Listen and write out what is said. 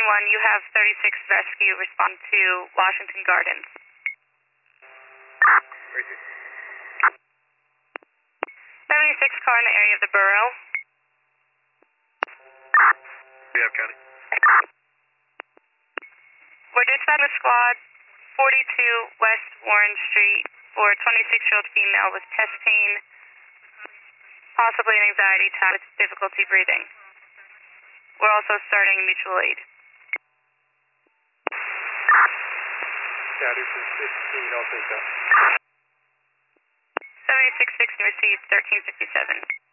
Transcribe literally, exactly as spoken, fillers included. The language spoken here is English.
one, you have thirty-six Rescue respond to Washington Gardens. seventy-six car in the area of the borough. We have County. We're dispatching the squad forty-two West Warren Street for a twenty-six-year-old female with chest pain, possibly an anxiety attack with difficulty breathing. We're also starting mutual aid. County for fifteen, I'll take that. seventy-six six received thirteen fifty-seven.